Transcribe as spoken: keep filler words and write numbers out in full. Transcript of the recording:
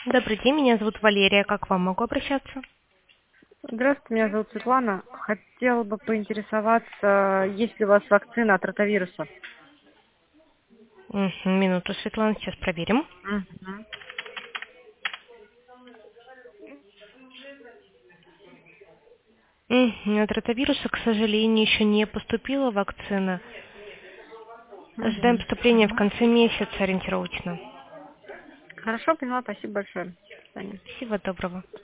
Добрый день, меня зовут Валерия. Как к вам могу обращаться? Здравствуйте, меня зовут Светлана. Хотела бы поинтересоваться, есть ли у вас вакцина от ротавируса? Мгм, минуту, Светлана, сейчас проверим. Мгм. Мгм, от ротавируса, к сожалению, еще не поступила вакцина. Ожидаем Мгм. поступления в конце месяца ориентировочно. Хорошо, поняла, спасибо большое. До свидания. Всего доброго.